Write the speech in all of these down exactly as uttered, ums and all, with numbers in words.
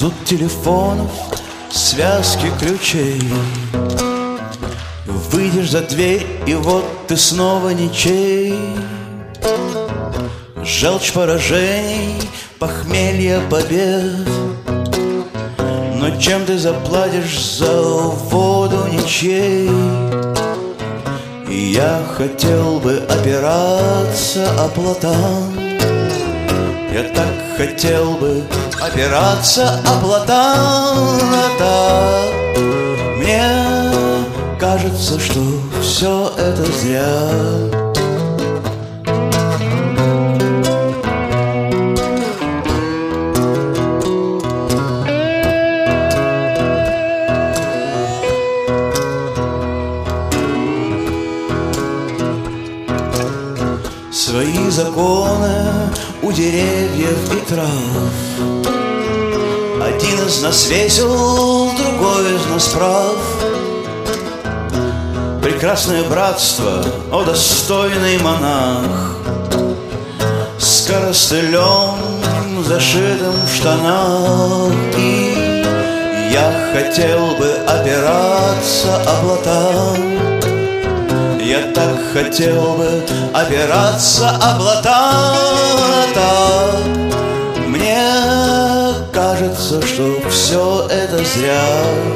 Зуд телефонов, связки ключей. Выйдешь за дверь, и вот ты снова ничей. Желчь поражений, похмелье побед. Но чем ты заплатишь за воду ничей? И я хотел бы опираться о платан. Я так хотел бы опираться о платан. А так мне кажется, что все это зря. Свои законы у деревьев и трав. Один из нас весел, другой из нас прав. Прекрасное братство, о достойный монах, с коростылем, зашитым в штанах. И я хотел бы опираться о платан. Я так хотел бы опираться о платан. Так мне кажется, что все это зря.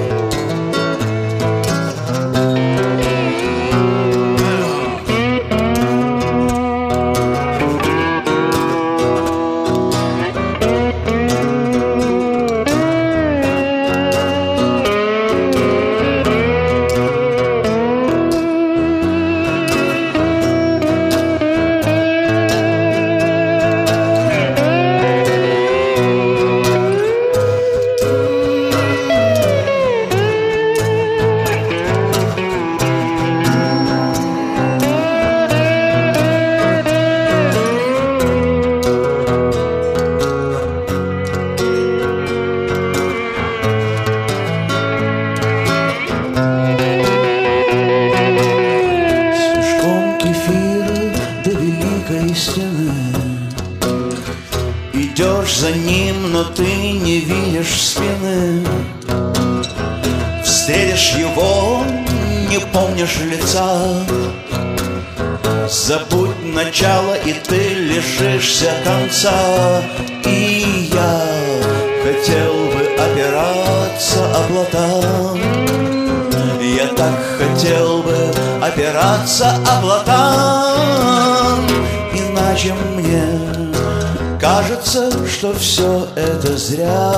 Идешь за ним, но ты не видишь спины. Встретишь его, не помнишь лица. Забудь начало, и ты лишишься конца. И я хотел бы опираться о платан. Я так хотел бы опираться о платан. Иначе мне кажется, что все это зря.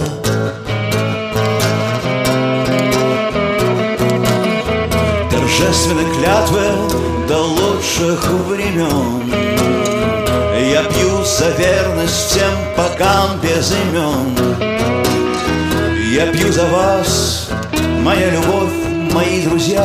Торжественные клятвы до лучших времен. Я пью за верность всем богам без имен. Я пью за вас, моя любовь, мои друзья.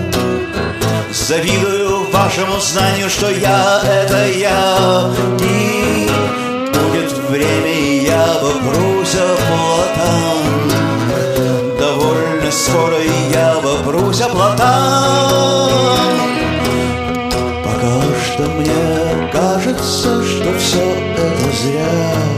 Завидую вашему знанию, что я — это я. И будет время, и я вопрусь о платан. Довольно скоро я вопрусь о платан. Пока что мне кажется, что все это зря.